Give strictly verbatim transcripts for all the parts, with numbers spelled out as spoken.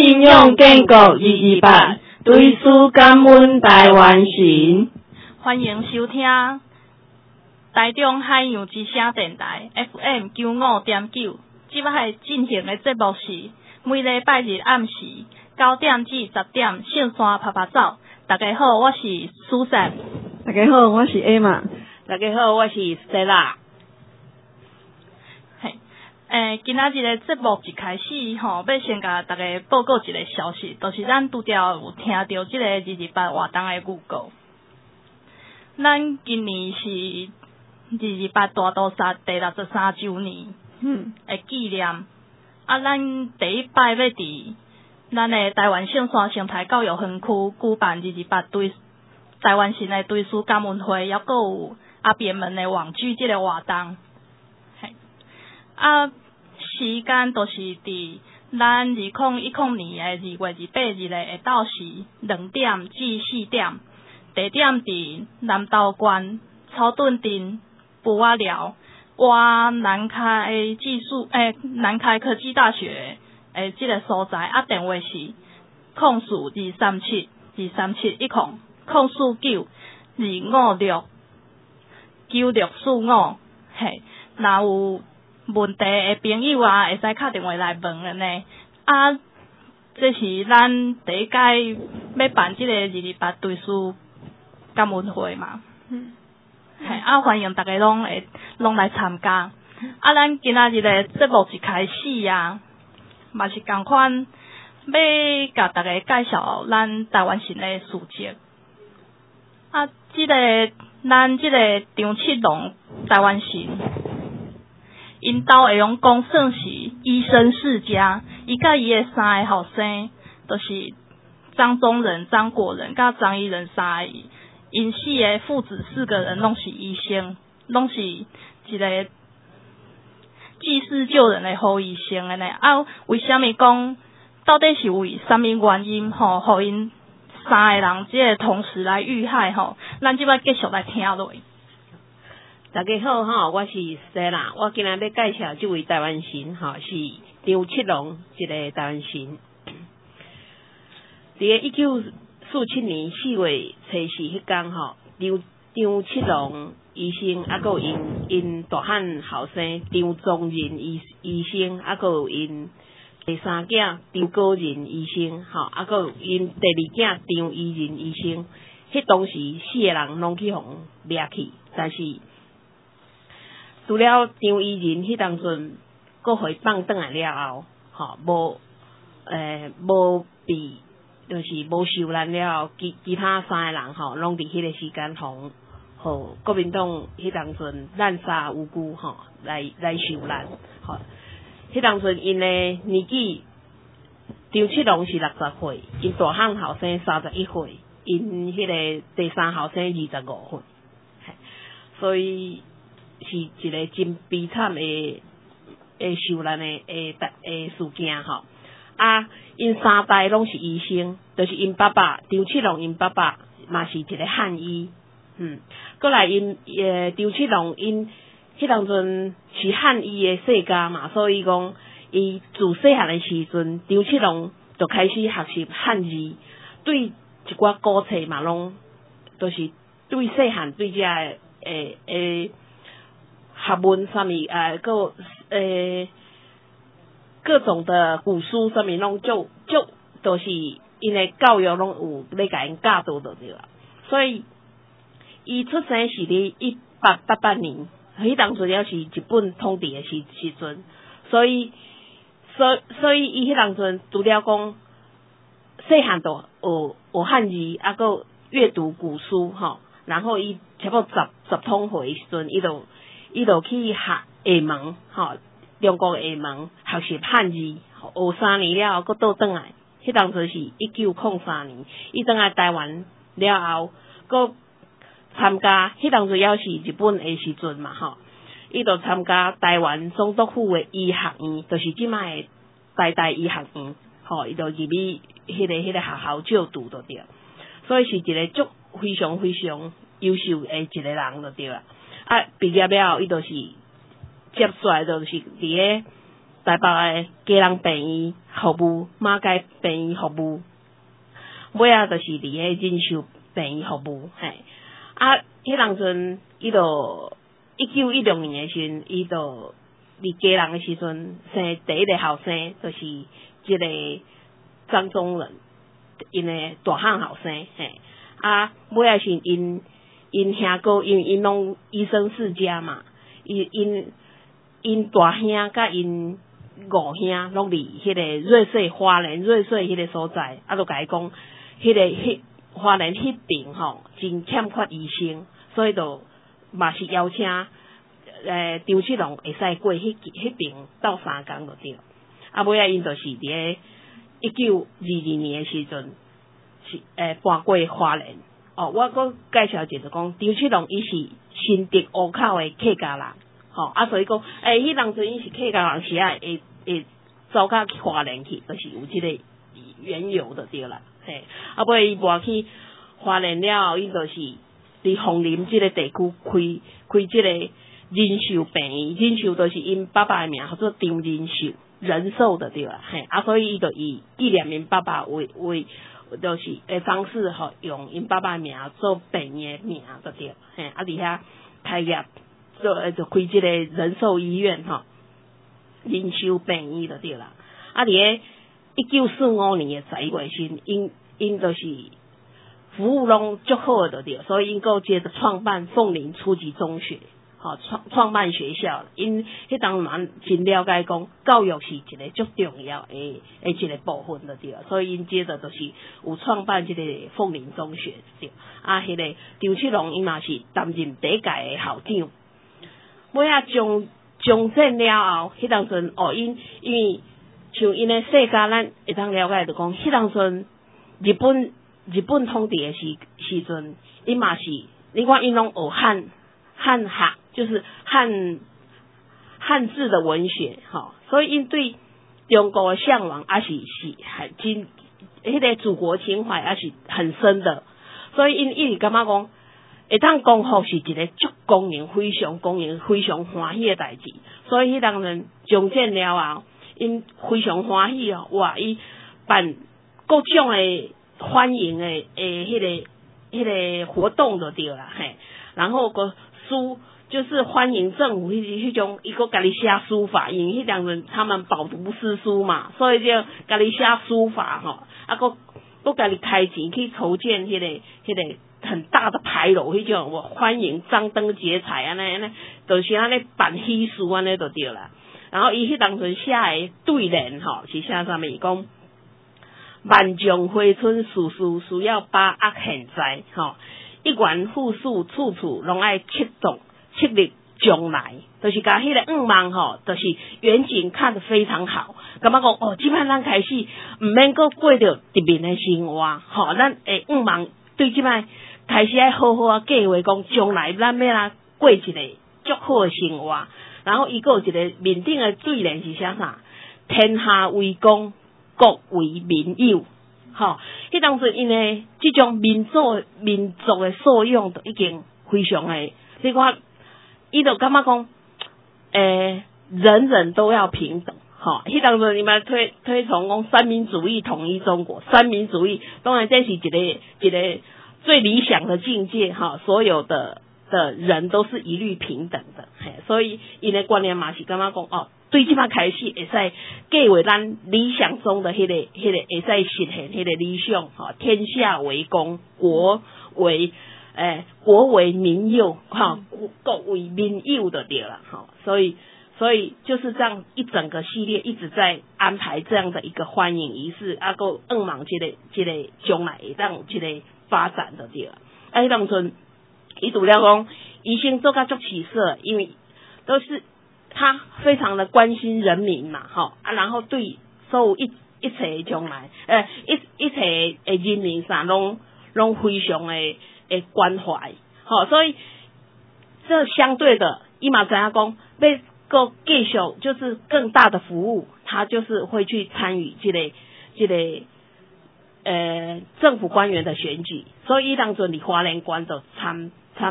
信用建国二二八，对书感恩台湾行。 欢迎收听台中海洋之声电台 F M 九五点九。即摆进行的节目是每礼拜日暗时九点至十点，圣山拍拍走。大家好，我是苏珊。 大家好，我是 Emma。 大家好，我是 Stella。 嘿，诶，今仔日的节目一开始吼，要先甲大家报告一个消息，就是咱拄条有听到即个二二八活动的预告。咱今年是二二八大屠杀第六十三周年，嗯，诶纪念。啊，咱第一摆要伫咱的台湾圣山生态教育园区举办二二八对台湾神的追思感恩会，还佫有阿扁们的网剧即个活动。嘿，啊，时间就是伫咱二零一零年的二月二八日的下昼时两点至四点，地点伫南投县草屯镇布瓦寮哇南开技术诶、欸、南开科技大学诶即个所在，啊电话是控诉二三七二三七一控控诉九二五六九六四五，嘿，若有问题的朋友啊，会使打电话来问的呢。啊，这是咱第一届要办即个二二八追思感恩会嘛。嗯。嘿，啊，欢迎大家拢会拢来参加。啊，咱今仔日的节目一开始啊，嘛是共款要甲大家介绍咱台湾神的事迹。啊，即、這个咱即个张七龙台湾神，因兜会用讲算是医生世家，伊甲伊的三个后生，就是张宗仁、张国仁甲张一仁三个。因四个父子四个人拢是医生，拢是一个济世救人的好医生的呢。啊，为什么讲到底是为什么原因吼，互因三个人即个同时来遇害吼？咱即摆继续来听落。 大家好吼，我是 Stella， 我今日要介绍这位台湾神吼，是张七龙一个台湾神。伫个一九四七年四月初四迄天吼，张张七龙医生，啊，佮有因因大汉后生张宗仁医医生，啊，佮有因第三囝张国仁医生，吼，啊，佮有因第二囝张一仁医生。迄当时四个人拢去互掠去，但是除了张一仁迄当阵，佮互伊放倒来了后，吼，无诶无被。就是无受难了，其其他三个人吼，拢伫迄个时间互互国民党迄当阵滥杀无辜吼，来来受难吼。迄当阵因诶年纪，张七龙是六十岁，因大汉后生三十一岁，因迄个第三后生二十五岁，所以是一个真悲惨诶诶受难诶诶诶事件吼。啊，因三代拢是医生，就是因爸爸张七龙，因爸爸嘛是一个汉医，嗯，过来因诶张七龙因迄当阵是汉医诶世家嘛，所以讲伊自细汉诶时阵，张七龙就开始学习汉字，对一寡古册嘛拢，都、就是对细汉对遮诶诶诶学问啥物啊，个诶。各种的古书上面拢就就都是因为教育拢有咧甲因教导就对啦，所以伊出生是伫一八八八年，迄当阵也是日本统治的时时阵，所以所所以伊迄当阵除了讲细汉就学学汉字，啊个阅读古书吼，然后伊差不多十十通岁时阵，伊就伊就去学厦门吼。中国厦门学习汉字，学三年了后，佫倒转来。迄当时是一九零三年，伊转来台湾了后，佫参加。迄当时也是日本的时阵嘛，吼，伊就参加台湾总督府的医学院，就是即卖的台大医学院，吼，伊就入去迄个迄个学校就读就对，所以是一个足非常非常优秀的一个人就对啦。啊，毕业了后，伊就是。接出来就是伫个台北诶家人病院服务、马街病院服务，尾啊就是伫咧仁寿病院服务，嘿，啊，迄当阵伊就一九一六年诶时阵，伊就伫家人诶时阵生第一个后生，就是即个张宗仁，因诶大汉后生，嘿，啊，尾啊是因因兄哥，因为因拢医生世家嘛，因因因大兄甲因五兄拢伫迄个瑞穗花莲瑞穗迄个所在，啊，就甲伊讲，迄、那个迄花莲迄边吼真欠缺医生，所以就嘛是邀请诶张七龙会使过迄迄边斗三工就对。啊，尾仔因就是伫咧一九二二年诶时阵是诶搬过花莲。哦，我搁介绍一下，讲张七龙伊是新竹湖口诶客家人，吼、哦、啊，所以讲诶，迄当阵伊是客家人时啊，会会走到花莲去，就是有即个缘由的对啦，嘿，啊，尾伊搬去花莲了后，伊就是伫凤林即个地区开开即个仁寿病院，仁寿就是因爸爸诶名叫做张仁寿，仁寿的对啦，嘿，啊，所以伊就以纪念因爸爸为为。就是诶方式吼，用因爸爸名做病院名就对，嘿，啊伫遐开业做诶就开即个仁寿医院吼，仁寿病院就对啦。啊伫咧一九四五年诶十一月时，因因就是服务拢足好的对，所以因够接着创办凤林初级中学。吼、哦，创创办学校，因迄当蛮真了解讲，教育是一个足重要诶诶一个部分的对，所以因接着就是有创办即个凤林中学对，啊，迄、那个张七龙伊嘛是担任第一届诶校长。尾啊中中正了后，迄当阵哦，因因为像因诶世家，咱会当了解着讲，迄当阵日本日本统治诶时时阵，因嘛是，你看因拢学汉汉学。就是汉汉字的文学，哈，所以因对中国的向往，也是是很真，迄个祖国情怀也是很深的。所以因一直感觉讲，会当光复是一个足公认、非常公认、非常欢喜的代志。所以迄当人中正了后，因非常欢喜哦，哇！伊办各种的欢迎的诶，迄、那个迄、那个活动就对啦，嘿，然后个书。就是欢迎政府迄迄种一个家己写书法，因为迄两人他们饱读诗书嘛，所以就家己写书法吼，啊个个家己开钱去筹建迄、那个迄、那个很大的牌楼，迄种我欢迎张灯结彩安尼安尼，就是安尼办喜事安尼就对啦。然后伊迄当阵写诶对联吼，是写啥物？讲万丈花春处处需要把握现在，吼，一元复数处处拢爱切中。七日将来，就是甲迄个五万吼，就是远景看得非常好。感觉讲哦，即摆咱开始毋免阁过着特别的生活，吼，咱诶五万对即摆开始爱好好啊计划，讲将来咱要来过一个足好的生活。然后伊个有一个面顶的对联是写啥？天下为公，国为民有。吼，迄当阵因诶即种民族民族的素养都已经非常诶，你看。伊就感觉讲，诶，人人都要平等，吼。迄当阵你们推推崇讲三民主义统一中国，三民主义当然这是一个一个最理想的境界，哈，所有的的人都是一律平等的，嘿，所以因的观念嘛是感觉讲，哦，对即摆开始会使计划咱理想中的迄、那个迄、那个会使实现迄个理想，哈，天下为公，国为。诶，国为民有，哈，国为民有的对了，哈，所以，所以就是这样一整个系列一直在安排这样的一个欢迎仪式，啊，够硬忙这个这个将来让这个发展的对了。啊，当阵伊除了讲医生做甲足起色，因为都是他非常的关心人民嘛，哈，啊，然后对所有一一切将来，诶，一一切诶人民啥拢拢非常诶。诶，关怀，好，所以这相对的，伊嘛知影讲，要够继续就是更大的服务，他就是会去参与这个这个呃政府官员的选举，所以伊当阵伫花莲县就参参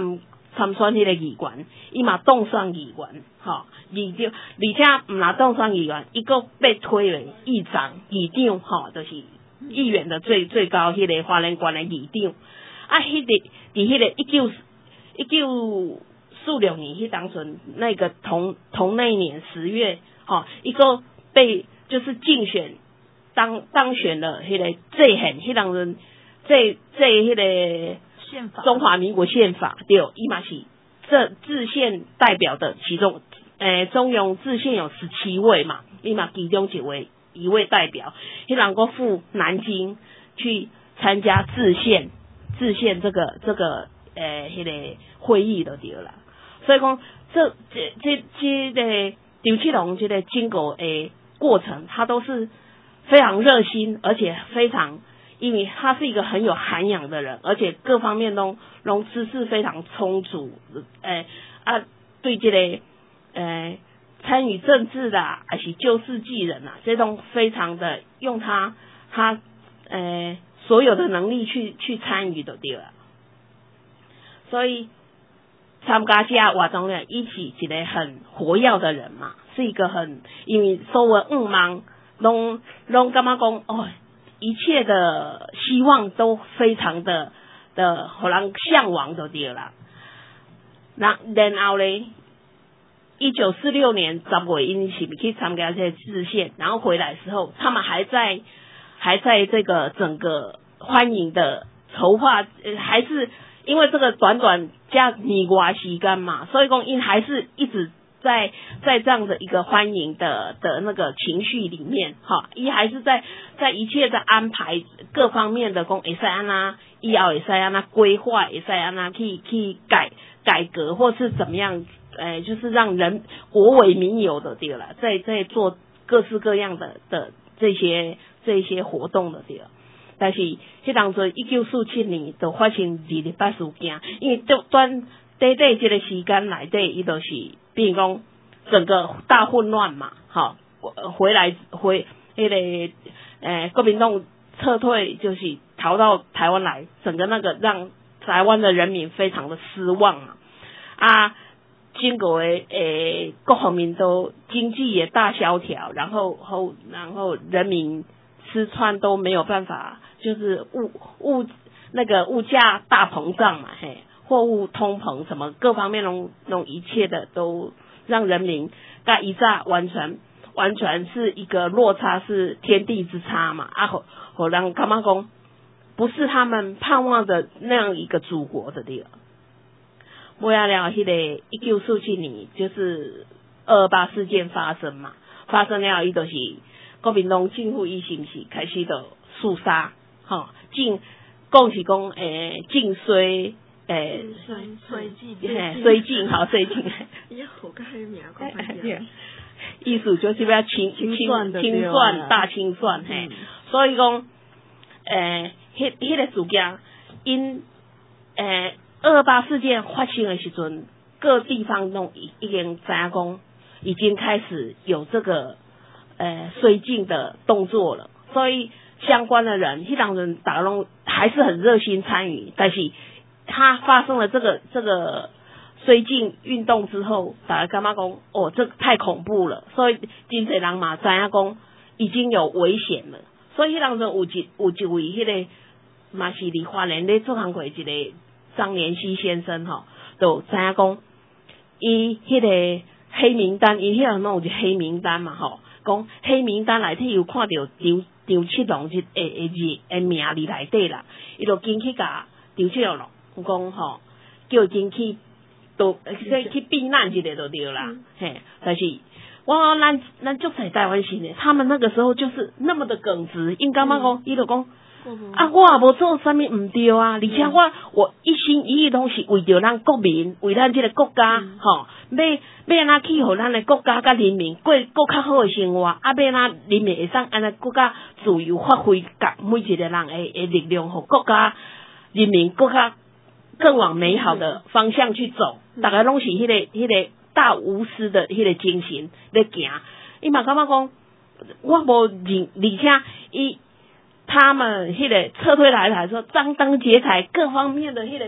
参选迄个议员，伊嘛当选议员，吼，议长，而且毋若当选议员，伊阁被推为议长、议长，吼，就是议员的最最高迄个花莲县的议长。啊，迄、那个伫迄个一九一九四六年，迄当阵那个同同那一年十月，吼，伊阁被就是竞选当当选了迄个制宪，迄当阵制制迄个。 宪法中华民国宪法对，伊嘛是这制宪代表的其中，诶、呃，中庸制宪有十七位嘛，伊嘛其中一位一位代表，迄人个赴南京去参加制宪制宪这个这个诶迄、那个会议就对啦。所以讲这这这这个刘启龙这个经过诶过程，他都是非常热心，而且非常。因为他是一个很有涵养的人，而且各方面都都知识非常充足，诶、欸、啊，对这个诶参与政治的还是救世济人啊，这种非常的用他他诶、欸、所有的能力去去参与就对了。所以参加这活动呢，伊是一个很活跃的人嘛，是一个很因为所有五忙拢拢感觉讲哦。一切的希望都非常的的，互人向往就对啦。然然后咧，一九四六年十月，因是去参加这些制宪，然后回来的时候，他们还在还在这个整个欢迎的筹划，呃、还是因为这个短短加年外时间嘛，所以讲因还是一直。在在这样的一个欢迎的的那个情绪里面，哈，伊还是在在一切的安排各方面的讲，会使安那以后会使安那规划，会使安那去去改改革，或是怎么样，呃，就是让人国为民有的对了，在在做各式各样的的这些这些活动的对了。但是迄当阵一九四七年就发生二二八事件，因为短短短短这个时间内底，伊就是。比如讲整个大混乱嘛，好，回来回那个呃国民党撤退，就是逃到台湾来，整个那个让台湾的人民非常的失望嘛。啊，经过诶诶各方面都经济也大萧条，然后后然后人民吃穿都没有办法，就是物物那个物价大膨胀嘛，嘿。货物通膨什么各方面弄弄一切的都让人民跟一炸完全完全是一个落差，是天地之差嘛啊！好，好让干嘛讲不是他们盼望的那样一个祖国的地方。我要聊迄个一九四七年就是二二八事件发生嘛，发生了伊就是国民党政府伊是毋是开始就肃杀，吼，禁讲是讲诶禁衰。诶， 绥靖， 嘿，绥靖好，绥靖。 以后个迄名讲歹意思就是要清清清算大清算嘿，所以讲，诶，迄迄个事件，因诶二二八事件发生的时阵，各地方都已已经知影讲，已经开始有这个诶绥靖的动作了，所以相关的人，迄当人打拢还是很热心参与，但是。他发生了这个这个绥靖运动之后，大家感觉讲，哦，这太恐怖了，所以真侪人嘛知影讲已经有危险了，所以迄当阵有一有一位迄、那个嘛是伫花莲咧做工过一个张连熙先生吼，就知影讲，伊迄个黑名单，伊迄个弄有一黑名单嘛吼，讲黑名单内底有看到张张七龙即诶诶字诶名字内底啦，伊就紧去甲张七龙。讲吼，叫进去都去去避难一下就对啦，嗯、嘿，但是我咱咱足在台湾时呢，他们那个时候就是那么的耿直，应该嘛讲，伊就讲啊，我也无做啥物唔对啊，而且我我一心一意拢是为着咱国民，为咱这个国家，吼、嗯，要要安怎去互咱的国家甲人民过过较好的生活，啊，要安怎人民会使安尼国家自由发挥，甲每一个人的的力量，互国家人民国家。更往美好的方向去走，大家拢是迄、那个迄、那个大无私的迄个精神咧行。伊嘛感觉讲，我无认，而且伊他们迄个撤退来的时候，张灯结彩，各方面的迄个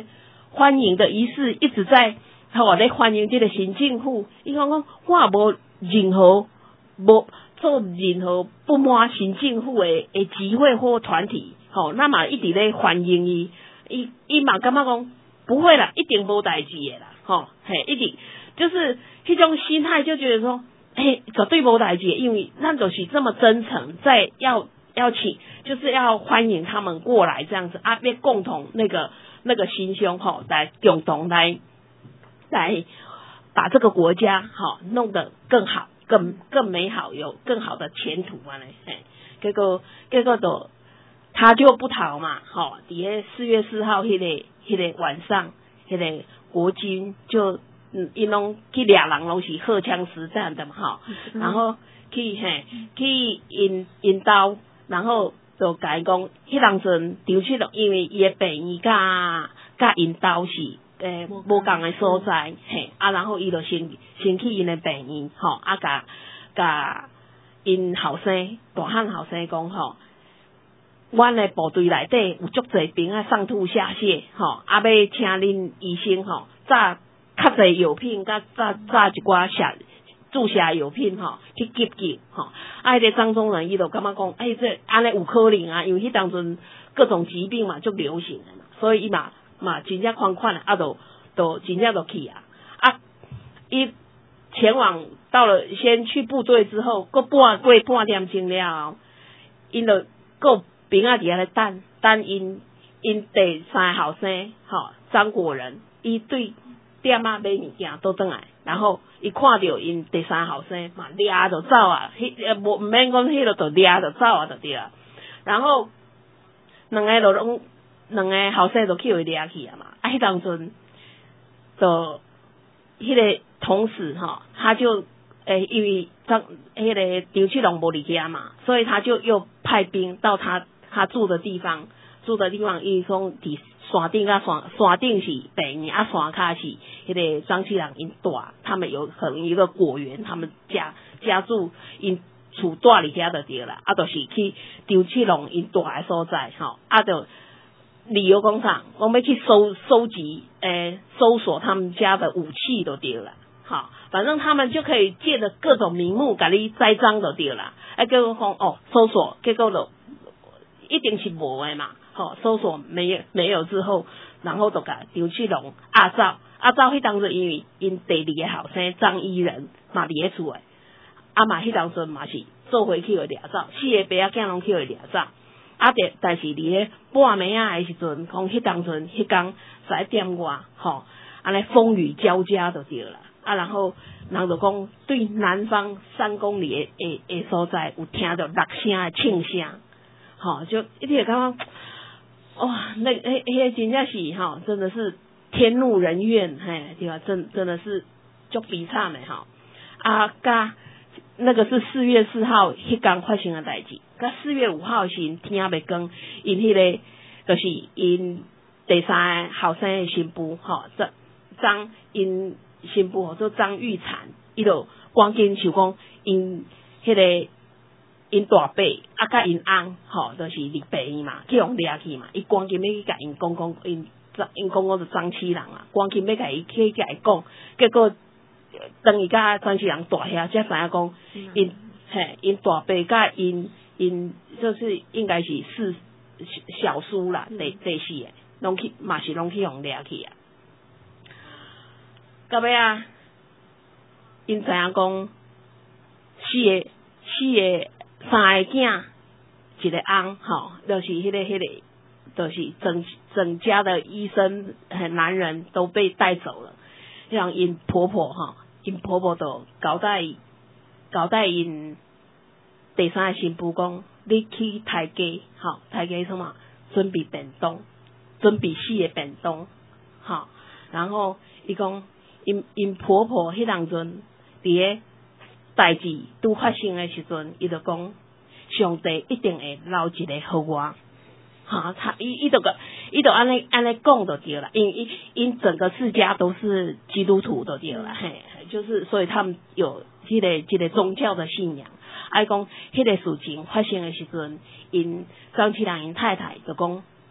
欢迎的仪式一直在吼咧欢迎这个新政府。伊讲讲我也无任何无做任何不满新政府的的集会或团体，吼，那么一直咧欢迎伊，伊伊嘛感觉讲不会啦，一定无代志的啦，吼，嘿，一定就是迄种心态，就觉得说，嘿，绝对无代志，因为咱就是这么真诚，在要要请，就是要欢迎他们过来这样子啊，要共同那个那个心胸吼，来共同来来把这个国家吼弄得更好。更更美好，有更好的前途啊！嘞，嘿，结果结果就他就不逃嘛，吼，底下四月四号迄、那个迄、那个晚上，迄、那个国军就嗯，因拢去俩人拢是荷枪实弹的嘛，吼，然后去嘿去引引导，然后就甲伊讲，迄当阵张七龙因为伊的病院甲甲引导是。诶，无共诶所在，嘿，啊，然后伊就先先去因诶病院，吼，啊，甲甲因后生大汉后生讲，吼，阮诶部队内底有足侪兵啊上吐下泻，吼，啊，要请恁医生，吼，炸较侪药品，甲炸炸一寡下注射药品，吼，去急救，吼，啊，迄个张宗仁伊就感觉讲，哎，这安尼有可能啊，因为迄当阵各种疾病嘛，足流行诶嘛，所以伊嘛。嘛，真正款款啊，都都真正都去啊！啊，伊前往到了，先去部队之后，过半过半点钟了，因就个兵仔伫遐咧等等因因第三个后生，吼张国仁，伊对店仔买物件倒转来，然后伊看到因第三个后生嘛，掠就走啊，迄无毋免讲迄个就掠就走啊，就对啊，然后两个就拢。两个后生就去互掠去啊嘛，啊，迄当阵就迄个同时哈，他就诶、欸，因为张迄个张七龙无离家嘛，所以他就又派兵到他他住的地方，住的地方，伊讲伫山顶啊，山山顶是病院啊，山骹是迄个张七龙因住，他们有可能一个果园，他们家家住因厝住伫遐就对啦，啊，就是去张七龙因住诶所在，吼，啊，就。理由工厂，我们去收收集，诶、呃，搜索他们家的武器都对了，好，反正他们就可以借着各种名目，甲你栽赃就对啦。哎，结果讲哦，搜索结果就一定是无的嘛，好，搜索没有没有之后，然后就甲张七龙阿照阿照迄当阵因为因第二个后生张依仁嘛伫咧厝诶，啊嘛迄当阵嘛是做回去互掠走，四个爸仔囝拢去互掠走。啊！但但是伫咧半暝啊诶时阵，讲迄当阵迄工十一点外，吼，安尼风雨交加就对啦。啊，然后人就讲对南方三公里诶诶诶所在有听到六声诶庆声，吼，就一直感觉哇，那迄迄真正是吼，真的是天怒人怨，嘿，对吧？真真的是足悲惨诶吼。啊，甲那个是四月四号迄工发生诶代志。甲四月五号时天还袂光，因迄个就是因第三个后生诶新妇，吼，张张因新妇吼做张玉婵，伊就赶紧想讲因迄个因大伯啊甲因翁，吼，就是离病院嘛，去互掠去嘛，伊赶紧要去甲因讲讲，因张因讲讲就张七郎啊，赶紧要甲伊去甲伊讲，结果等伊甲张七郎大遐，才知影讲因嘿因大伯甲因。因就是应该是四小叔啦，第第四个，拢去嘛是拢去互掠去啊。到尾啊，因知影讲四个四个三个囝，一个翁吼，就是迄、那个迄、那个，就是整整家的医生和男人都被带走了，像因婆婆哈，因婆婆都交代交代因。第三个新妇讲，你去台家，吼，台家什么？准备便当，准备四个便当，吼。然后伊讲，因因婆婆迄当阵，伫个代志拄发生的时阵，伊就讲，上帝一定会留一个互我，哈，他伊伊就个，伊就安尼安尼讲就对了，因因因整个世家都是基督徒就对了，嘿，就是所以他们有这个这个宗教的信仰。啊，讲迄个事情发生的时阵，因张七郎因太太就讲，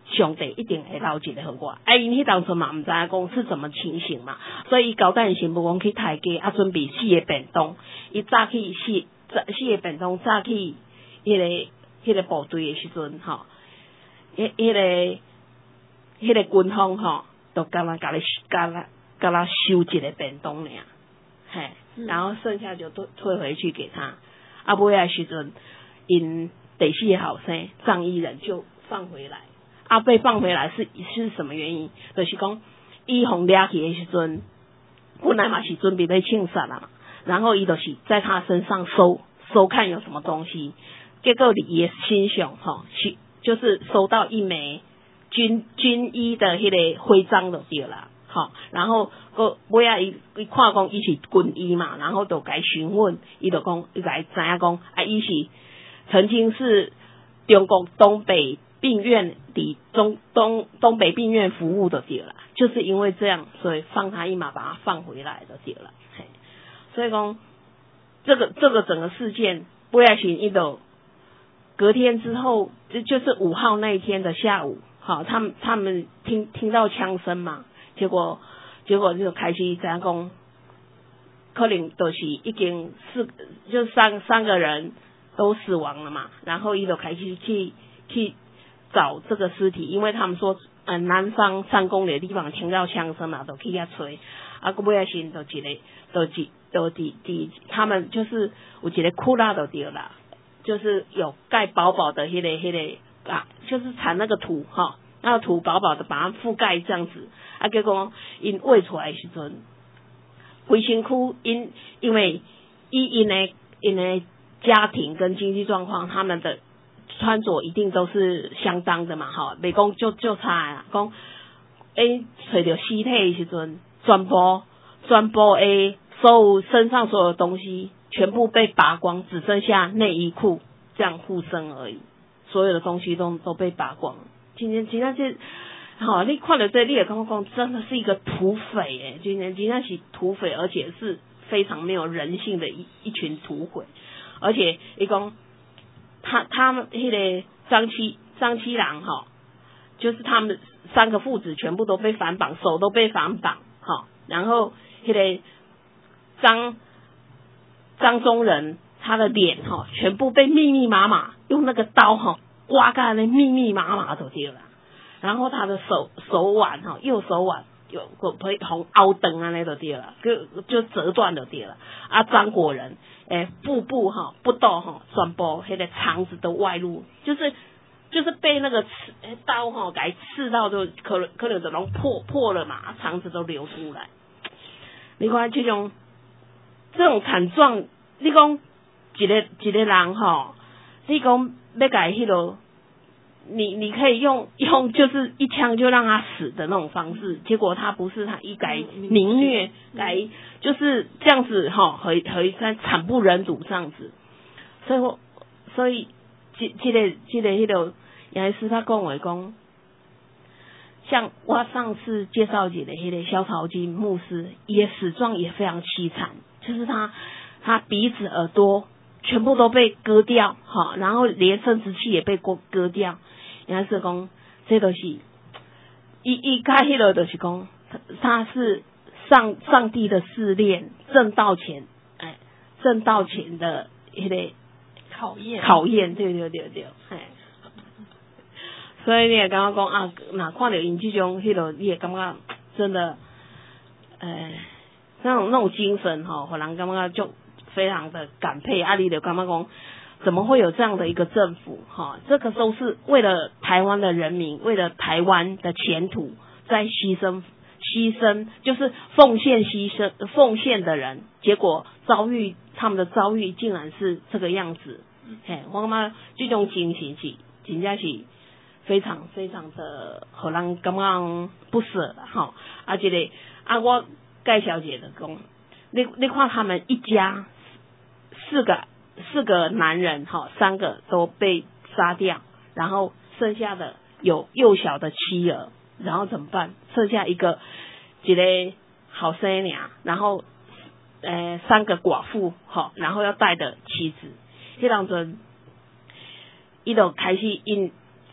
上帝一定会留一个互我。啊，因迄当初嘛毋知影讲是怎么情形嘛，所以伊交代新妇讲去台街啊，准备四个便当，伊早起四早四个便当早起迄、那个迄、那个部队的时阵吼，迄、那、迄个迄、那个军方吼，都干那甲你干那干那收一个便当尔，嘿，然后剩下就退退回去给他。啊，尾仔时阵，因第四个后生张义仁就放回来。啊，被放回来是是什么原因？就是讲，伊互掠去的时阵，本来嘛是准备要庆杀啦嘛，然后伊就是在他身上搜搜看有什么东西，结果伊的心上吼，是就是收到一枚军军医的迄个徽章就对啦，吼，然后个尾仔伊伊看讲伊是军医嘛，然后就该询问，伊就讲伊该知影讲，啊，伊是曾经是中国东北病院里中东东北病院服务的对了，就是因为这样，所以放他一马，把他放回来的对了。所以讲这个这个整个事件，不要寻一斗。隔天之后，就就是五号那一天的下午，好，他们他们听听到枪声嘛，结果结果就开始怎样讲，可能都是已经四就三三个人都死亡了嘛，然后一就开始去去。找这个尸体，因为他们说，呃，南方三公里的地方听到枪声嘛，都去遐吹，啊，个尾仔先就一个，就一就第第，他们就是有一个库拉就对啦，就是有盖薄薄的迄、那个迄、那个啊，就是铲那个土哈，那个土薄薄的把它覆盖这样子，啊，结果因喂出来的时阵，规身躯因因为伊因的因的家庭跟经济状况，他们的。穿着一定都是相当的嘛，哈，袂讲就就差啊，讲诶，找到尸体的时阵，全部全部诶，所有身上所有东西全部被拔光，只剩下内衣裤这样护身而已，所有的东西都都被拔光。今天今天是，好，你看了这，你也刚刚讲，真的是一个土匪诶，今天今天是土匪，而且是非常没有人性的一一群土匪，而且一讲。他他们那个张七张七郎哈，就是他们三个父子全部都被反绑，手都被反绑哈，然后那个张张宗仁他的脸哈，全部被密密麻麻用那个刀哈刮干的密密麻麻都对了，然后他的手手腕哈右手腕有个被红凹灯啊那都对了，就就折断就对了，啊张国仁。诶，腹部哈不到哈，全部迄个肠子都外露，就是就是被那个刺刀哈给刺到，就可能可能就拢破破了嘛，肠子都流出来。你看这种这种惨状，你讲一个一个人哈，你讲要改迄个，你你可以用用就是一枪就让他死的那种方式，结果他不是，他一改凌虐改。就是这样子哈，和和在惨不忍睹这样子，所以我所以这这个这个迄个杨医师他跟我讲，像我上次介绍一个迄个萧朝金牧师，也死状也非常凄惨，就是他他鼻子耳朵全部都被割掉哈，然后连生殖器也被割割掉。杨医师讲，这都是一一开迄个就是讲，他是。上上帝的试炼，正道前，哎，正道前的一个考验， 考验，对对对对，哎，所以你也刚刚讲啊，哪看到因这种迄个，你也感觉真的，呃，那种那种精神哈，互人感觉就非常的感佩。啊，你就感觉讲，怎么会有这样的一个政府哈？这个都是为了台湾的人民，为了台湾的前途在牺牲。牺牲就是奉献牺牲奉献的人，结果遭遇他们的遭遇竟然是这个样子，嘿，我感觉这种情形是真正是非常非常的让人感觉不舍了哈。啊，这个啊，我介绍一个讲，你你看他们一家四个四个男人哈，三个都被杀掉，然后剩下的有幼小的妻儿。然后怎么办？剩下一个一个好生娘，然后呃三个寡妇，好，然后要带的妻子。迄当阵，伊就开始因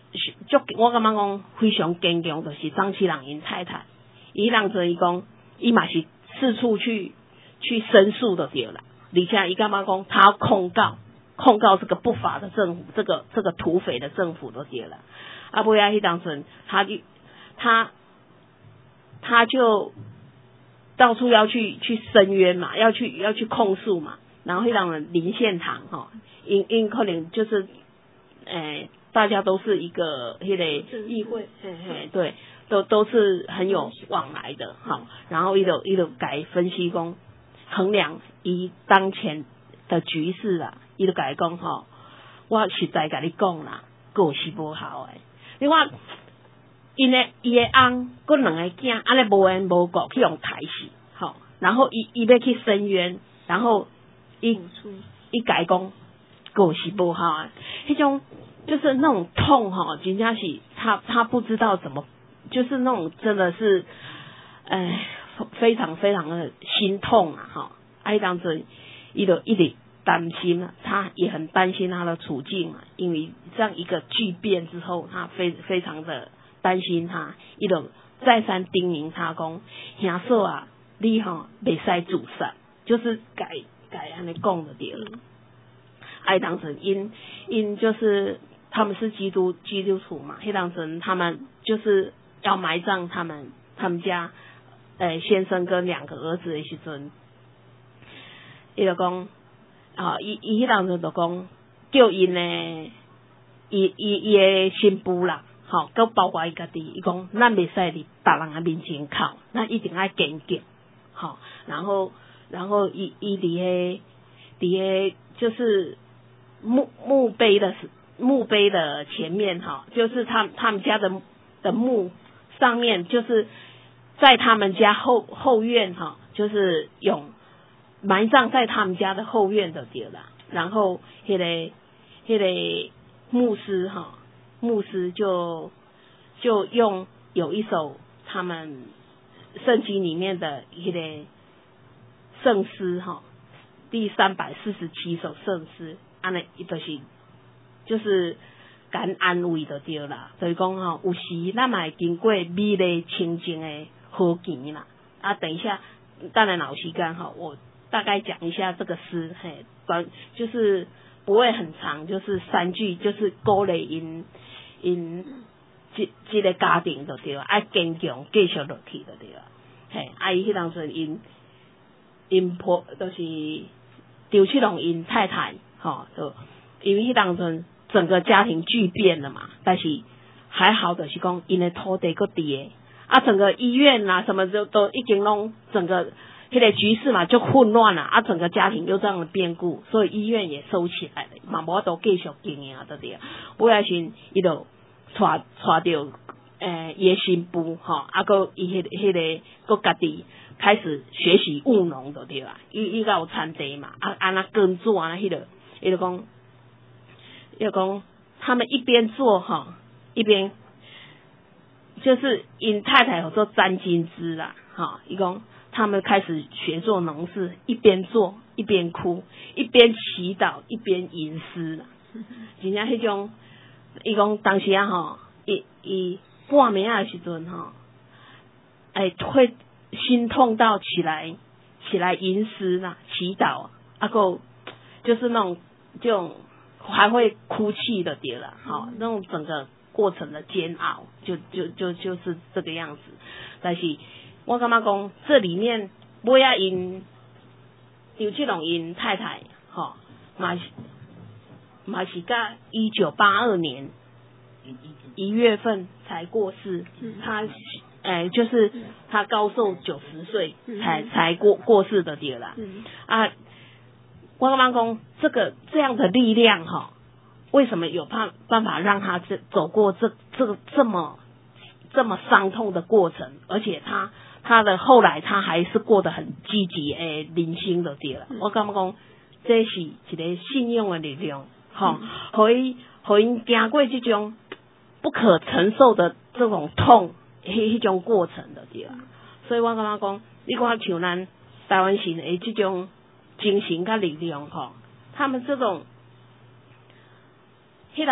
足我感觉讲非常坚强，就是张七郎因太太，伊人做伊讲，伊嘛是四处去去申诉的对啦，而且伊感觉讲他要控告控告这个不法的政府，这个这个土匪的政府都对啦。啊，不然迄当阵他就他他就到处要去去申冤嘛，要去要去控诉嘛，然后迄当人林献堂哈，因因可能就是诶。大家都是一个迄个议会，嘿嘿，对，都都是很有往来的，哈。然后伊就伊就改分析讲，衡量伊当前的局势啦，伊就改讲吼，我实在甲你讲啦，个是无效诶。你看，因诶伊诶翁，佮两个囝，安尼无缘无故去用台死，吼。然后伊伊要去申冤，然后伊伊改讲，个是无效诶，迄种。就是那种痛哈，真正是他他不知道怎么，就是那种真的是，哎，非常非常的心痛啊哈！哎，当时一直一直担心啊，他也很担心他的处境啊，因为这样一个巨变之后，他非非常的担心他，一直再三叮咛他讲，兄嫂啊，你哈袂使自杀，就是改改安尼讲的对了。哎，当时因因就是。他们是基督基督徒嘛，黑当神他们就是要埋葬他们他们家呃先生跟两个儿子的时阵，伊就讲啊，伊伊迄当时就讲叫因呢，伊伊伊的新妇啦，吼，佮包括伊家己，伊讲咱袂使伫别人的面前哭，咱一定要坚强，吼，然后然后伊伊伫迄伫迄就是墓墓碑的时。墓碑的前面哈，就是他他们家的的墓上面，就是在他们家后后院哈，就是有埋葬在他们家的后院的对啦。然后迄、那个迄、那个牧师哈，牧师就就用有一首他们圣经里面的迄个圣诗哈，第三百四十七首圣诗，安尼伊就是。就是敢安慰就对啦，所以讲吼，有时咱嘛会经过美丽清净的河田啦。啊，等一下，当然老时间哈，我大概讲一下这个诗，嘿，短就是不会很长，就是三句，就是鼓励因因这这个家庭就对啦，爱坚强继续落去就对啦。嘿，啊伊迄当阵因因婆都、就是刘七龙因太太，吼，就因为迄当阵。整个家庭巨变了嘛，但是还好的是讲，因的土地个跌，啊，整个医院啊什么都都已经弄整个迄个局势嘛就混乱了，啊，整个家庭又这样的变故，所以医院也收起来了，嘛无都继续经营啊，对不对？后来时伊就带带着诶伊的新妇吼，啊个伊迄迄个个家己开始学习务农，对不对啦？伊伊个有产地嘛，啊安那耕作啊，迄个伊就讲。要讲他们一边做哈，一边就是因太太有做沾金枝啦，哈，伊讲他们开始学做农事，一边做一边哭，一边祈祷一边吟诗啦，真正迄种，伊讲当时啊吼，伊伊半暝啊时阵吼，哎会心痛到起来起来吟诗啦，祈祷，啊个就是那种这种。还会哭泣的对了，好、哦，那种整个过程的煎熬，就就就就是这个样子。但是我感觉讲这里面尾仔因刘七龙因太太，哈、哦，嘛是嘛是在一九八二年一月份才过世，他诶、欸、就是他高寿九十岁才才过过世的对了，啊。我刚刚讲这个这样的力量哈，为什么有办办法让他这走过这这个这么这么伤痛的过程，而且他他的后来他还是过得很积极诶，人生就对了。我感觉讲这是一个信用的力量，哈，可以可以经过这种不可承受的这种痛，迄迄种过程的对了。所以我感觉讲，你看像咱台湾人诶这种。精神跟力量哈，他们这种，迄人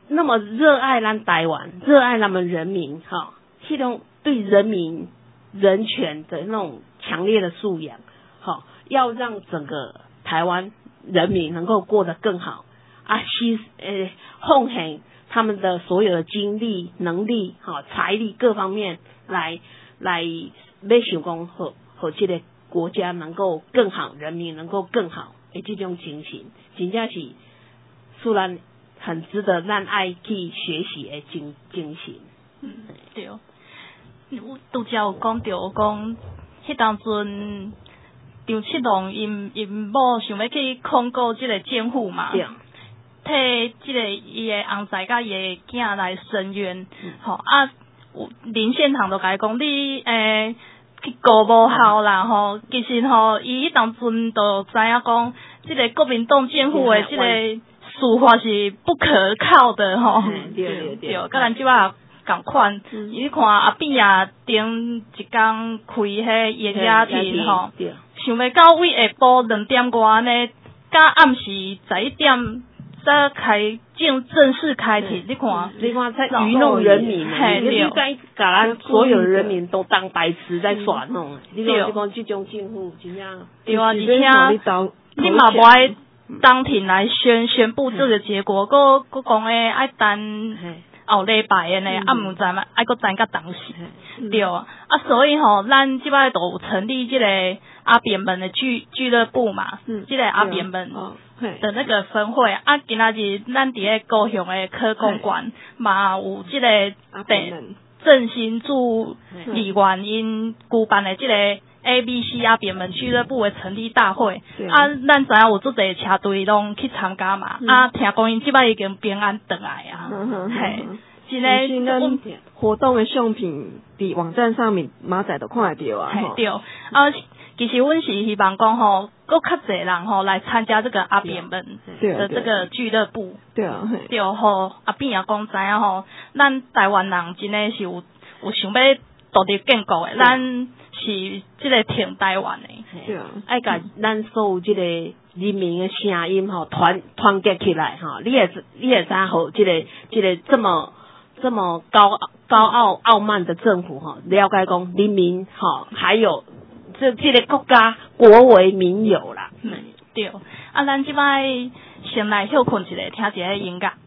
那么热爱咱台湾，热爱咱们人民哈，这种对人民人权的那种强烈的素养，好，要让整个台湾人民能够过得更好啊，牺呃奉献他们的所有的精力、能力、哈财力各方面来来，要想讲和和这个国家能够更好，人民能够更好的这种情形，真正是虽然很值得咱爱去学习的精精神。 嗯，对。拄则有讲到讲，迄当阵张七龙因因某想要去控告即个政府嘛，替即个伊的翁婿甲伊的囝来申冤，吼、嗯、啊，有林献堂就甲伊讲，你诶去告无效啦，吼、嗯，其实吼，伊迄当阵就知影讲，即个国民党政府的即个司法是不可靠的，吼、 嗯，对对对， 甲咱即摆共款，伊你看阿扁啊，顶一工开迄演家庭吼，想要到位下晡两点外安尼，甲暗时十一点才开正正式开庭，你看， 你看在愚弄人民，你应该把咱所有人民都当白痴在耍弄，你讲你讲这种政府真正， 对啊，而且你嘛无爱当庭来宣宣布这个结果，佫佫讲诶爱等。后礼拜的呢，啊毋知嘛，爱搁等甲当时，对啊，啊所以吼，咱即摆都有成立即个阿扁们的俱俱乐部嘛，即个阿扁们的那个分会，啊今仔日咱伫个高雄的科公馆嘛有即个振兴驻议员因举办的即个 A B C 阿扁们俱乐部的成立大会，啊咱知影有足侪车队拢去参加嘛，嗯、啊听讲因即摆已经平安回来啊，嘿， 真个咱活动的相片伫网站上面马仔都看得到啊， 嘿对，啊其实阮是希望讲吼，搁较侪人吼来参加这个阿扁们的这个俱乐部， 对啊， 对吼，阿扁也讲知影吼，咱台湾人真诶是有有想要独立建国诶，咱。是即个挺台湾的， 对啊，爱甲咱所有即个人民的声音吼团团结起来哈，你也你也知吼，即个即个这么这么高高傲傲慢的政府哈，了解讲人民哈，还有这这个国家国为民有啦， 嗯，对，啊，咱即摆先来休困一下，听一下音乐。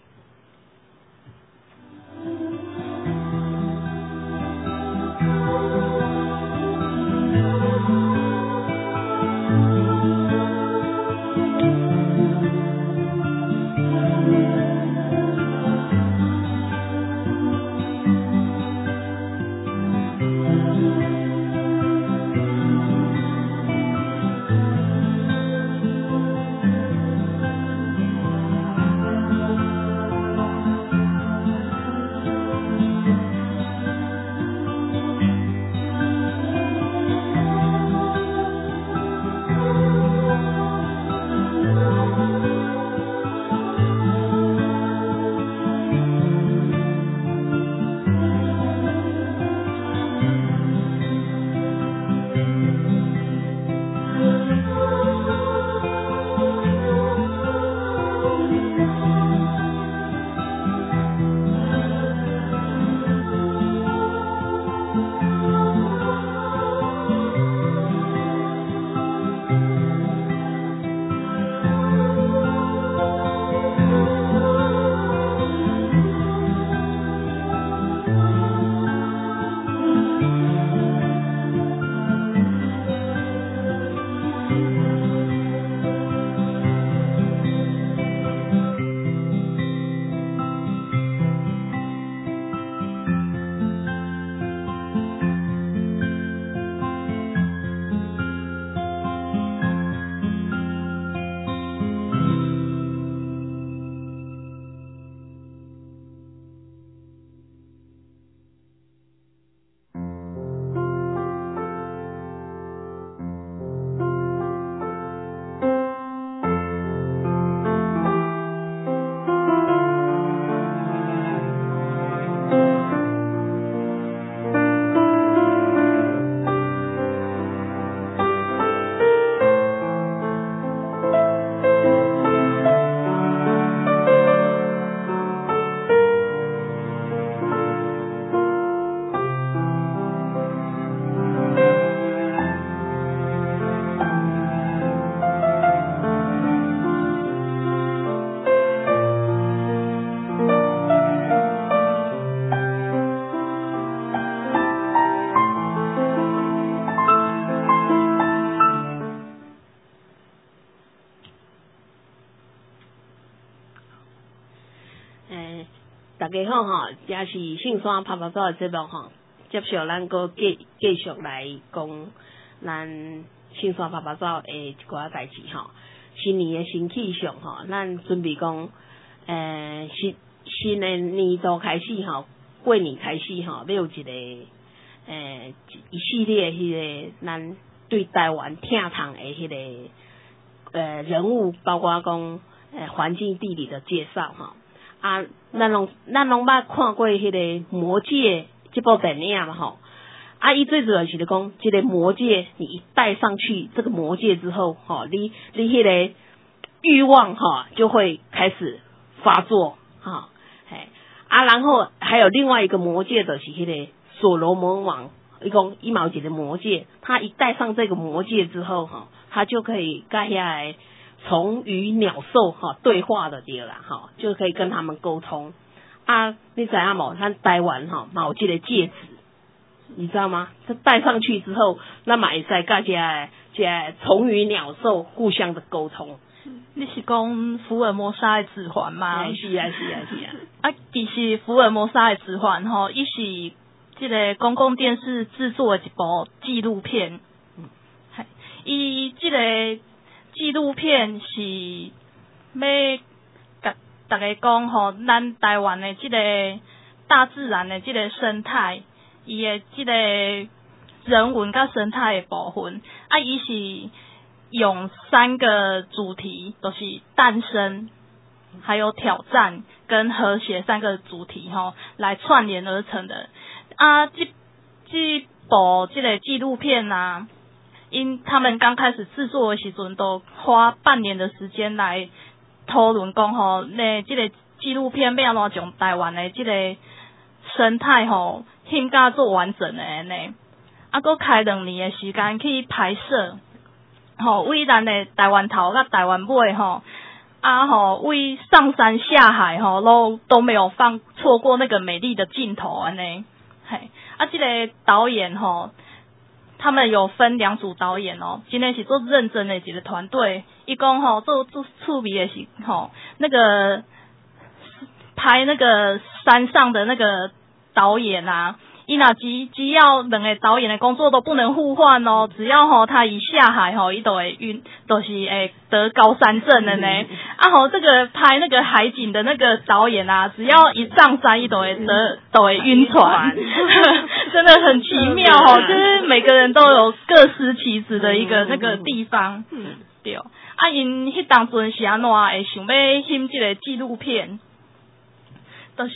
家好吼，也是信山拍拍照的节目吼，接受咱个继继续来讲咱信山拍拍照的一寡代志吼。新年的新气象吼，咱准备讲，诶新新的年度开始吼，过年开始吼，要有一个诶一系列迄个咱对台湾听堂的迄个呃人物，包括讲诶环境地理的介绍吼。啊，咱拢咱拢捌看过迄个《魔戒》这部电影嘛吼。啊，伊最主要是咧讲，这个魔戒你一戴上去这个魔戒之后，吼，你你迄个欲望哈就会开始发作哈，嘿啊，然后还有另外一个魔戒的是迄个所罗门王，一共一毛钱的魔戒，他一戴上这个魔戒之后哈，他就可以盖下来。虫鱼鸟兽哈对话的对啦哈，就可以跟他们沟通啊。你知影无？咱台湾哈有这个戒指，你知道吗？它戴上去之后，那嘛会使甲这这虫鱼鸟兽互相的沟通。 你是讲福尔摩沙的指环吗？ 是啊是啊是啊。 啊，其实福尔摩沙的指环吼，伊是这个公共电视制作的一部纪录片。嗯，系，伊这个。纪录片是要甲大家讲吼，咱台湾的这个大自然的这个生态，伊的这个人文甲生态的部分，啊，伊是用三个主题，都、就是诞生、还有挑战跟和谐三个主题吼来串联而成的。啊，这这部这个纪录片啊。因他们刚开始制作的时阵，都花半年的时间来讨论讲吼，那这个纪录片要安怎将台湾的这个生态吼，翕甲做完整的安尼，啊，搁开两年的时间去拍摄，吼，为咱的台湾头甲台湾尾吼，啊吼，为上山下海吼，都都没有放错过那个美丽的镜头安尼，嘿，啊，这个导演吼。他们有分两组导演哦，今天是做认真的一个团队，一共吼做做触笔的是吼那个拍那个山上的那个导演啊，伊若只只要两个导演的工作都不能互换哦，只要吼他一下海吼，伊都会晕，都、就是会得高山症的呢。啊吼，这个拍那个海景的那个导演啊，只要一上山，伊都会得都会晕船。真的很奇妙哦，就是每个人都有各司其职的一个那个地方，嗯，对。啊，因迄当阵是安怎会想要翕这个纪录片，就是，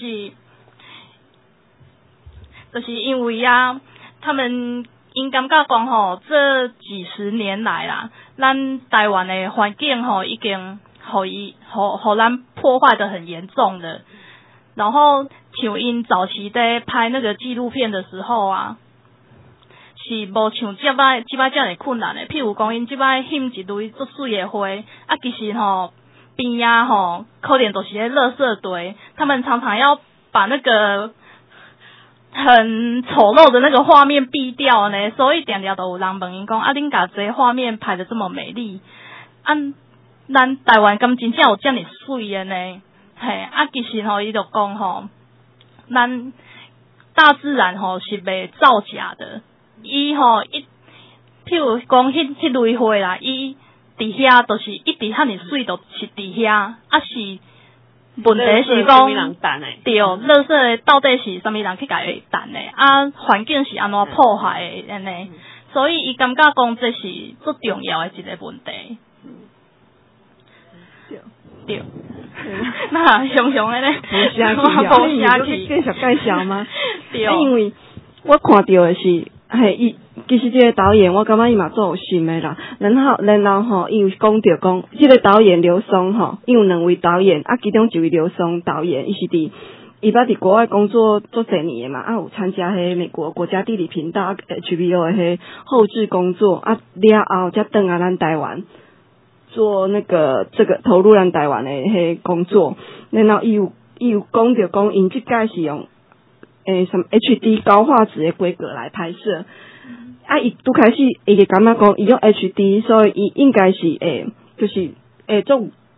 就是因为啊，他们因感觉讲吼，这几十年来啦，咱台湾的环境吼已经互伊互互咱破坏得很严重了。然后像因早期在拍那个纪录片的时候啊，是无像即摆即摆遮尔困难的。譬如讲，因即摆翕一堆足水的花，啊，其实吼边仔吼可能都是咧垃圾堆，他们常常要把那个很丑陋的那个画面避掉呢，所以常常都有人问因讲，啊，恁甲这画面拍得这么美丽，啊，咱台湾敢真正有遮尔水的呢？嘿，啊，其实吼，伊就讲吼，咱大自然吼是袂造假的。伊吼一，譬如讲迄迄类花啦，伊伫遐都是一直遐尼水，都是伫遐，啊是问题是讲，对，垃圾到底是啥物人去甲伊澹的？啊，环境是安怎破坏的安尼？所以伊感觉讲这是最重要的一个问题。对。那熊熊的呢？ 无虾皮，无虾皮，继续介绍吗？对，啊，因为我看到的是，嘿，伊其实这个导演，我感觉伊嘛做有心的啦。然后，然后吼，伊有讲到讲，这个导演刘松吼，伊有两位导演，啊，其中一位刘松导演，伊是伫伊捌伫国外工作做几年的嘛，啊，有参加迄美国国家地理频道 H B O 的迄后制工作，啊，了后才转来咱台湾。做那个这个投入咱台湾的迄工作，然后伊有伊有讲着讲，因即届是用诶什么 H D 高画质的规格来拍摄，啊，伊拄开始伊就感觉讲，伊用 H D， 所以伊应该是诶，就是诶做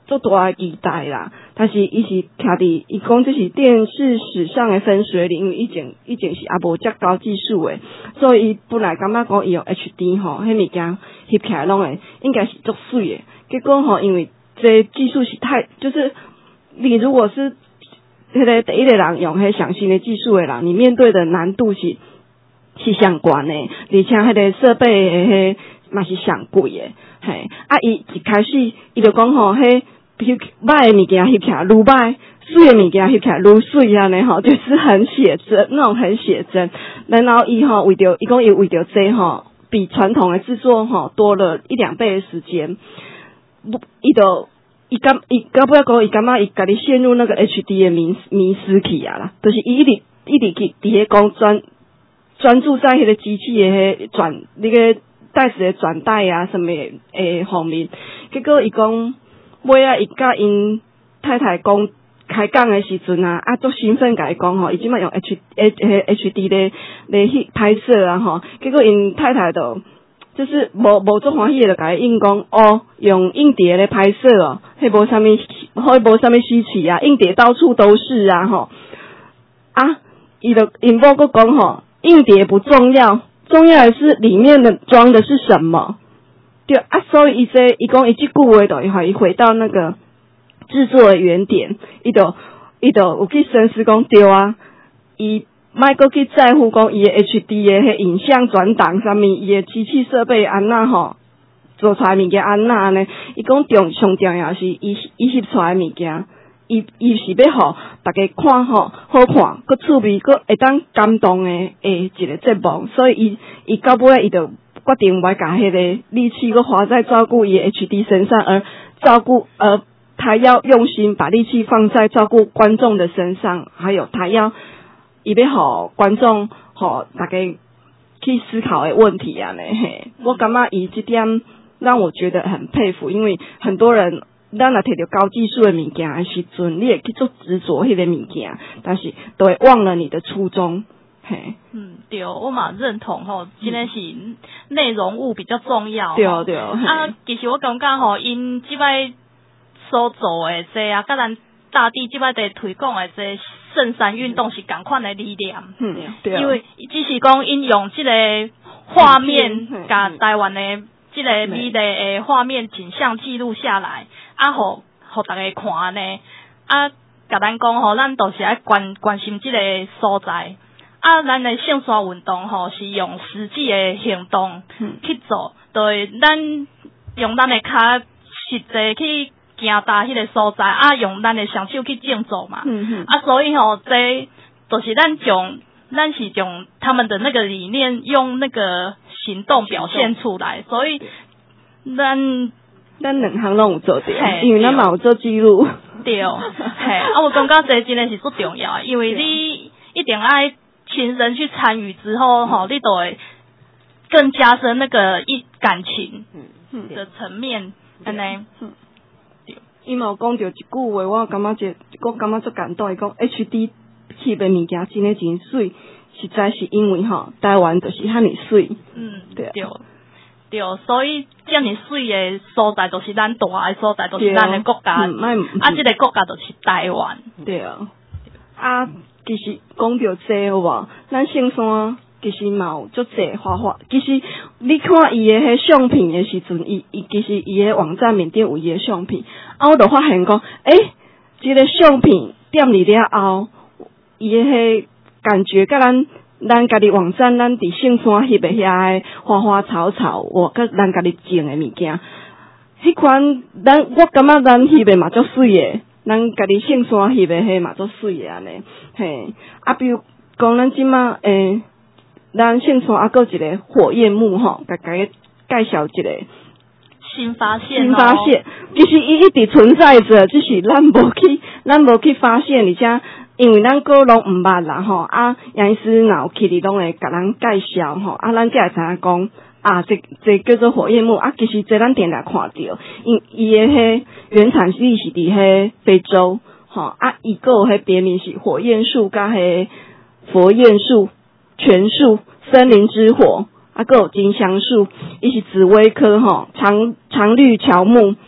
做大的期待啦。但是伊是徛伫，伊讲这是电视史上的分水岭，因为以前以前是也无遮高技术的，所以伊本来感觉讲伊用 H D 吼，迄物件翕起来拢会应该是足水的。结果吼，因为这技术是太，就是你如果是迄个第一个人用迄上新的技术的人，你面对的难度是是上悬的，而且迄个设备的迄嘛是上贵的，嘿，啊伊一开始伊就讲吼，迄翕歹的物件翕起来愈歹，水的物件翕起来愈水安尼吼，就是很写真，那种很写真。然后伊吼为着伊讲伊为着这吼，比传统的制作吼多了一两倍的时间，不，伊就伊感伊到尾讲伊感觉伊家己陷入那个 H D 的迷迷失去啊啦，就是伊一直一直去伫迄讲专专注在迄个机器的迄转那个带子的转带啊什么诶方面，结果伊讲。尾啊，伊甲因太太讲开讲的时阵啊，啊，足兴奋甲伊讲吼，伊即摆用 H H H D 咧咧去拍摄啊吼，结果因太太就就是无无足欢喜的，就甲伊应讲哦，用硬碟咧拍摄哦，迄无啥物，迄无啥物稀奇啊，硬碟到处都是啊吼，啊，伊就因某个讲吼，硬碟不重要，重要的是里面的装的是什么。对啊，所以伊这伊讲伊即句话就伊回到那个制作的原点，伊就伊就有去深思讲对啊，伊莫阁去在乎讲伊的 H D 的迄影像转档啥物，伊的机器设备安那吼，做出来物件安那呢？伊讲重上重要是伊伊翕出来物件，伊伊是要互大家看吼好看，阁趣味，阁会当感动的诶一个节目，所以伊伊到尾伊就。决定要把迄个力气都花在照顾伊 H D 身上，而照顾而他要用心把力气放在照顾观众的身上，还有他要伊要互观众互大家去思考的问题啊呢嘿，我感觉伊这点让我觉得很佩服，因为很多人咱若摕到高技术的物件的时阵，你会去做执着迄个物件，但是都会忘了你的初衷。嘿， 嗯，对，我嘛认同吼，真诶是内容物比较重要。 对对。 啊，其实我感觉吼，因即摆所做诶这啊，甲咱大地即摆在推广诶这圣山运动是同款诶理念。 嗯，对。 因为只是讲因用即个画面，甲台湾诶即个美丽诶画面景象记录下来，啊，互互大家看呢，啊，甲咱讲吼，咱都是爱关关心即个所在。啊，咱的性刷运动吼是用实际的行动去做，对，咱用咱的脚实际去行到迄个所在，啊，用咱的双手去竞走嘛。嗯啊，所以吼，这就是咱将咱是将他们的那个理念用那个行动表现出来，所以咱咱两项拢有做到，因为咱嘛有做记录。 对，嘿，啊，我感觉这真的是不重要，因为你一定爱。亲人去参与之后，吼、嗯，你都会更加深那个一感情的层面，安尼。 伊嘛有讲着一句话，我感觉一，我感觉足感动。伊讲 H D 翕的物件真诶真水，实在是因为吼台湾就是遐尼水。 嗯，对对对，所以遮尼水诶所在，都是咱大诶所在，都是咱诶国家。嗯，啊，即、这个国家就是台湾。 对啊，啊。其实讲到这有无，咱圣山其实嘛有足侪画画。其实你看伊的迄相片的时阵，伊伊其实伊的网站面顶有伊的相片，啊，我就发现讲，诶，这个相片点入了后，伊的迄感觉甲咱咱家己网站咱伫圣山翕的遐个花花草草，我甲咱家己种的物件，迄款咱我感觉咱翕的嘛足水的。咱家己圣山翕的迄嘛足水的安尼，嘿，啊，比如讲咱即马诶，咱圣山啊，搁一个火焰木吼，甲大家介绍一个新发现、哦， 新发现，其实伊一直存在着，只是咱无去，咱无去发现，而且因为咱个拢毋捌啦吼，啊，杨医师若有去哩拢会甲咱介绍吼，啊，咱才会知影讲。啊，这这叫做火焰木啊，其实这咱电来看到，因伊的迄原产地是伫迄非洲，吼啊，伊个有迄别名是火焰树，甲迄佛焰树、全树、森林之火，啊，个有金香树，伊是紫薇科吼常常绿乔木，啊，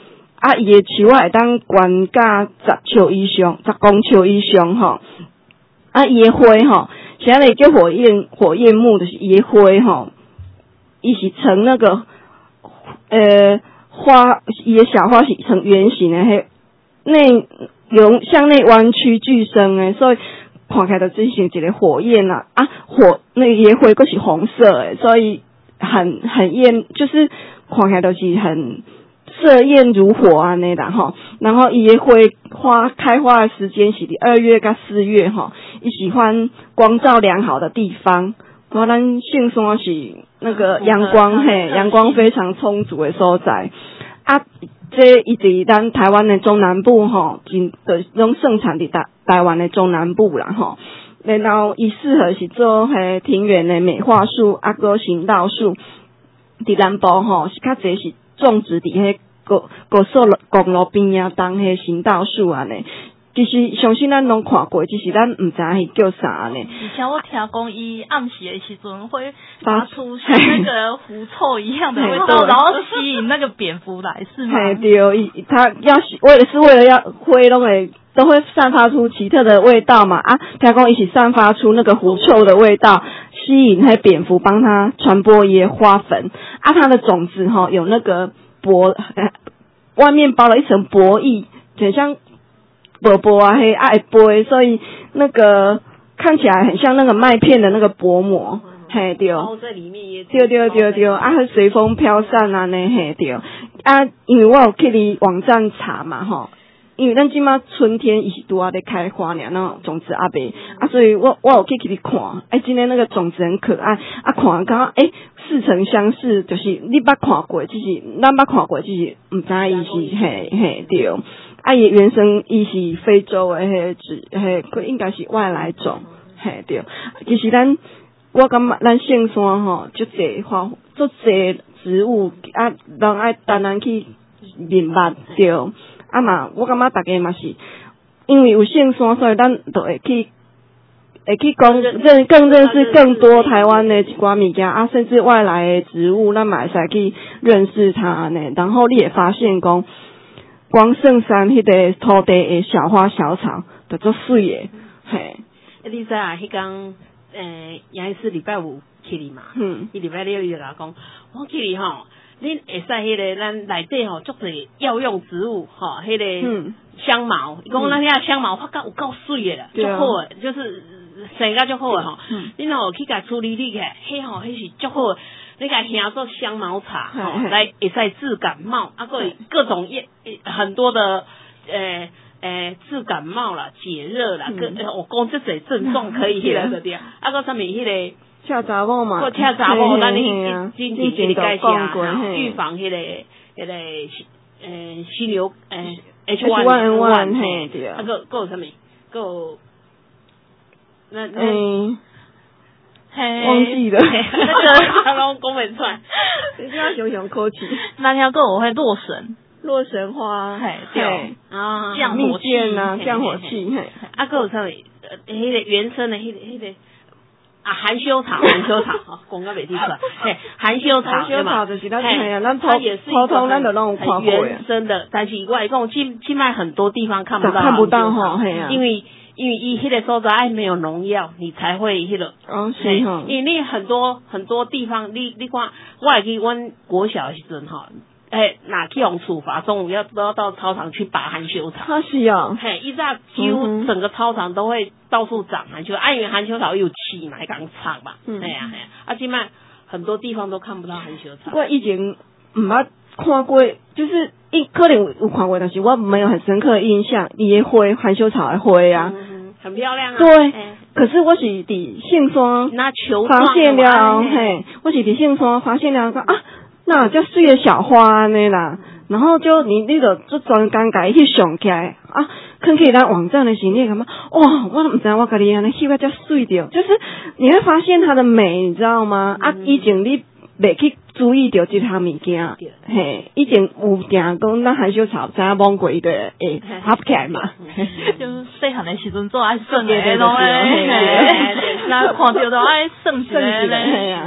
啊，伊诶树啊会当悬甲十尺以上，十公尺以上吼。啊，伊诶花吼，啥咧叫火焰火焰木，就是伊诶花吼，伊是呈那个呃花，伊诶小花是呈圆形诶，迄内由向内弯曲俱生诶，所以看起来就真像一个火焰啊！啊，火那个伊诶花佫是红色诶，所以很很艳，就是看起来都是很色艳如火安尼啦吼。然后伊诶花花开花的时间是伫二月甲四月吼，伊喜欢光照良好的地方。我咱圣山是那个阳光嘿，阳光非常充足的所在。啊，这伊伫咱台湾的中南部吼，真的拢盛产伫台台湾的中南部啦吼。然后伊适合是做迄庭园的美化树，啊个行道树。伫南部吼是较侪是种植伫迄高高速公路边啊，当迄行道树安尼。其实相信咱拢看过，只是咱毋知影叫啥安尼。 而且我听讲伊暗时的时阵会发出像那个狐臭一样的味道，然后吸引那个蝙蝠来，是吗？ 嘿，对，伊他要为了是为了要花拢会都会散发出奇特的味道嘛啊，听讲伊是散发出那个狐臭的味道，吸引那蝙蝠帮它传播一些花粉啊，它的种子哈有那个薄，呃，外面包了一层薄液，很像薄薄啊黑爱薄，所以那个看起来很像那个麦片的那个薄膜，嘿对， 包在里面也对对对对，啊它随风飘散啊呢，嘿对，啊因为我有去你网站查嘛吼。因为咱即马春天伊是拄啊咧开花尔，那种种子还未啊，所以我我有去去看，哎，今天那个种子很可爱，啊，看刚哎似曾相识，就是你捌看过，只是咱捌看过，只是毋知伊是嘿嘿对，啊，伊原生伊是非洲的迄植，嘿，佢应该是外来种，嘿对，其实咱我感觉咱圣山吼，足侪花，足侪植物啊，人爱单单去面捌对。啊嘛，我感觉大家嘛是，因为有圣山，所以咱就会去，会去讲认更认识更多台湾的一寡物件啊，甚至外来的植物，咱嘛会使去认识它呢。然后你也发现讲，光圣山迄个土地的小花小草，就足水的，嘿。 你知啊？迄天诶，也是礼拜五去哩嘛， 嗯， 伊礼拜六伊就甲我讲，我去哩吼。恁会使迄个咱内底吼，足侪药用植物吼，迄、那个香茅，伊讲咱遐香茅发觉有够水诶啦，足好诶，就是生甲足好诶吼。恁吼去甲处理理起来，迄吼迄是足好诶，你甲烘做香茅茶吼，来会使治感冒，啊个各种药很多的诶诶治感冒啦、解热啦，各我讲这侪症状可以迄个对对，啊个上面迄个。 恰查某嘛， 恰查某，咱你进前给你介绍，预防迄个迄个呃犀牛呃 H 一 N 一嘿，对啊，啊个个有啥物？个有那嗯，忘记了， 那个刚刚讲袂出来， 你要想想口气。 那条个我会洛神， 洛神花， 嘿对啊， 降火气啊，降火气，嘿， 啊个有啥物？呃，迄个原生的，迄个迄个。啊，含羞草，含羞草，哦，讲到袂记出来。嘿，含羞草， 含羞草就是咱嘿啊，咱它也是一个很原生的，但是外讲去去卖很多地方看不到， 看不到哈，嘿啊， 因为因为伊迄个所在没有农药，你才会迄个。 哦，是哈。 因为你很多很多地方，你你看，我会记阮国小时阵哈。哎，哪去用处罚？中午要都要到操场去拔含羞草。 他是啊， 嘿，一早几乎整个操场都会到处长含羞，啊，因为含羞草有气嘛，还刚长嘛，嗯，哎呀哎呀，啊，今麦很多地方都看不到含羞草。 我以前唔捌看过，就是一可能有看过，但是我没有很深刻的印象。伊的花，含羞草的花啊， 嗯，很漂亮啊。 对，欸、可是我是伫圣山那球发现了，嘿，我是伫圣山发现了个啊。那叫水的小花安尼啦，然后就你你就做专工家去上起来啊，看起咱网站的时候，你感觉哇，我都唔知我家己安尼翕个遮水着，就是你会发现它的美，你知道吗？啊，以前你袂去注意到这项物件，嘿，以前有定讲咱含羞草知影摸过伊的会合起来嘛， 就是细汉的时阵做爱算的拢诶，那看到都爱算算起来， 嘿啊。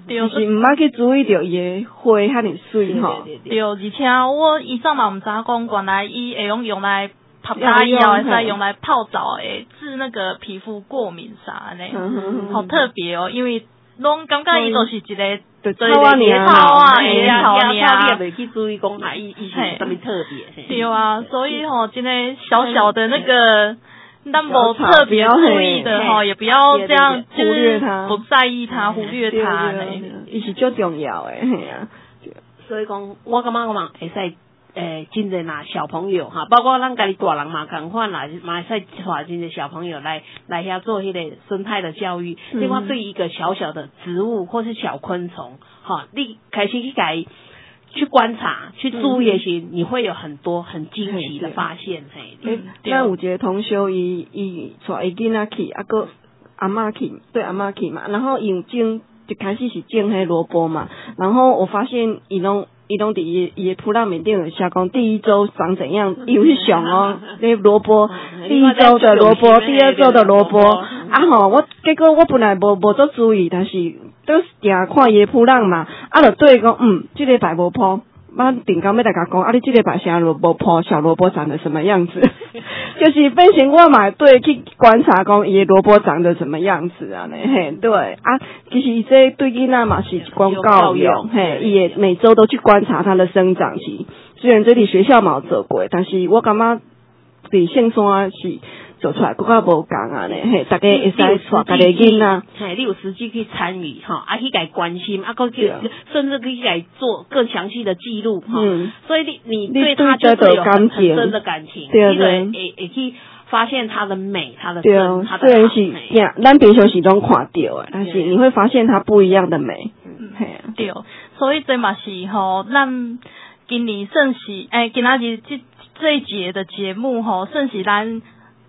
就是毋捌去注意到伊诶花遐尔水吼。 对，而且我以前嘛毋知讲，原来伊会用用来泡茶以后，会使用来泡澡诶，治那个皮肤过敏啥呢，好特别哦，因为拢感觉伊就是一个草啊尔草啊，诶，草尔， 你也袂去注意讲啊，伊伊是啥物特别。 对啊，所以吼，真诶小小的那个。但无特别注意的哈，也不要这样忽略它， 不在意它，忽略它呢。 伊是足重要诶，嘿啊。 所以讲，我感觉我嘛会使诶，真侪呐小朋友哈，包括咱家己大人嘛，共款啦，嘛会使带真侪小朋友来来遐做迄个生态的教育。另外，对一个小小的植物或是小昆虫，哈，你开始去改。去观察、去注意时，你会有很多很惊奇的发现。嘿， 咱有一个同学，伊伊带伊囡仔去，啊个阿嬷去，对阿嬷去嘛，然后伊种一开始是种迄萝卜嘛，然后我发现伊拢伊拢伫伊伊的土壤面顶有写讲第一周长怎样，伊有去想哦，那萝卜第一周的萝卜，第二周的萝卜，啊吼，我结果我本来无无做注意，但是。都定看伊诶土壤嘛，啊，就对讲，嗯，即个白无破，我顶高要大家讲，啊，你即个白啥萝卜破，小萝卜长得什么样子？就是变成我嘛对去观察讲伊诶萝卜长得什么样子啊？嘿，对啊，其实伊这对囡仔嘛是一种教育，嘿，伊也每周都去观察它的生长期。虽然这里学校嘛有做过，但是我感觉伫线山是。做出来更较无共啊呢，嘿，大家会使带家己囡仔， 嘿，你有实际去参与哈，啊去甲关心，啊，个甚至可以来做更详细的记录哈，嗯、所以你你对他就是有很深的感情， 对对， 会会去发现它的美，它的对真，它的虽然是呀，咱平常时拢看到诶，但是你会发现它不一样的美，嗯，嘿啊， 对，所以这嘛是吼，咱今年算是诶，今仔日这这一节的节目吼，算是咱。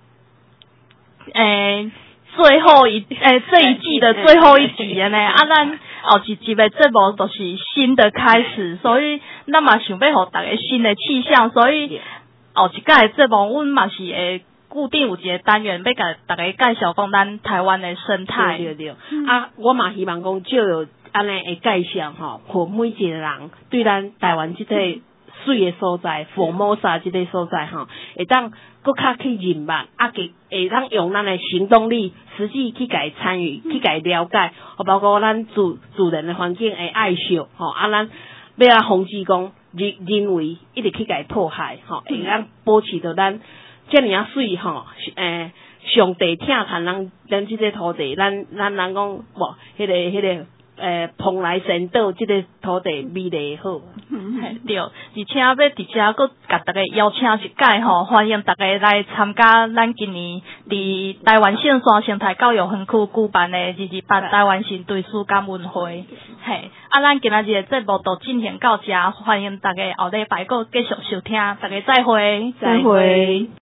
诶，最后一诶这一季的最后一集呢，啊，咱后一集的节目就是新的开始，所以咱嘛想要互大家新的气象，所以后一届的节目，阮嘛是会固定有一个单元，要甲大家介绍讲咱台湾的生态。 对对对，嗯、啊，我嘛希望讲就有安尼会介绍吼，互每一个人对咱台湾即个水的所在，佛摩萨即个所在吼，会当。搁较去认识，啊，给会当用咱的行动力，实际去甲伊参与，去甲伊了解，包括咱自自然的环境的爱惜，吼，啊，咱要啊防止讲人人为一直去甲伊破坏，吼，会当保持着咱遮尔啊水，吼，诶，上帝疼叹咱咱即个土地，咱咱人讲无，迄个迄个。诶，蓬莱神岛这个土地美丽好， 嗯，对，而且要伫遮搁甲大家邀请一届吼，欢迎大家来参加咱今年伫台湾线山生态教育园区举办的二二八台湾新对书感恩会，嘿，啊，咱今仔日的节目就进行到这，欢迎大家后礼拜搁继续收听，大家再会， 再会。